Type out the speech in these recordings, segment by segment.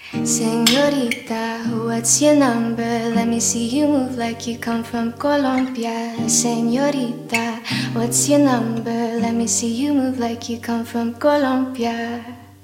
Señorita, what's your number? Let me see you move like you come from Colombia. Señorita, what's your number? Let me see you move like you come from Colombia.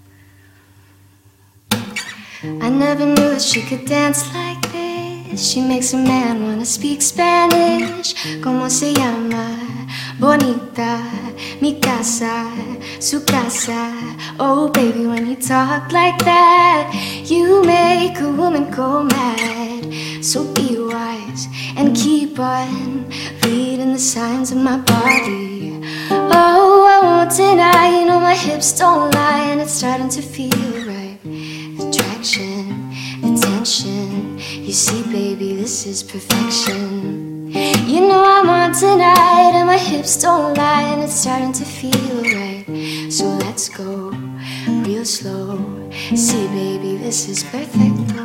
I never knew that she could dance like this. She makes a man wanna speak Spanish. ¿Cómo se llama? Bonita, mi casa, su casa. Oh baby, when you talk like that, you make a woman go mad. So be wise and keep on reading the signs of my body. Oh, I won't deny, you know my hips don't lie, and it's starting to feel right. Attraction, attention. You see, baby, this is perfection. You know I'm on tonight, and my hips don't lie, and it's starting to feel right. So let's go real slow. See, baby, this is perfecto.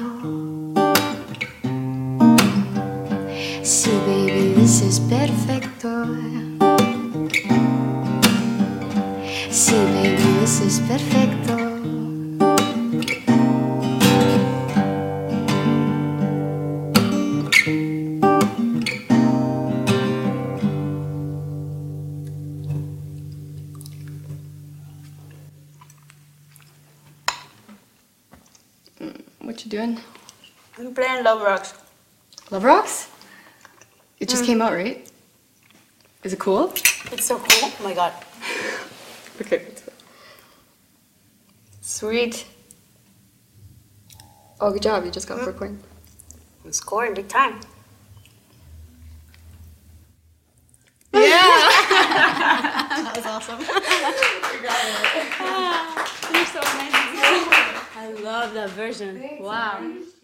See, baby, this is perfecto. See, baby, this is perfecto. What you doing? I'm playing Love Rocks. Love Rocks? It just came out, right? Is it cool? It's so cool. Oh my god. Okay. Sweet. Oh, good job. You just got 4 points. I'm scoring big time. That was awesome. You're so amazing. I love that version. Wow.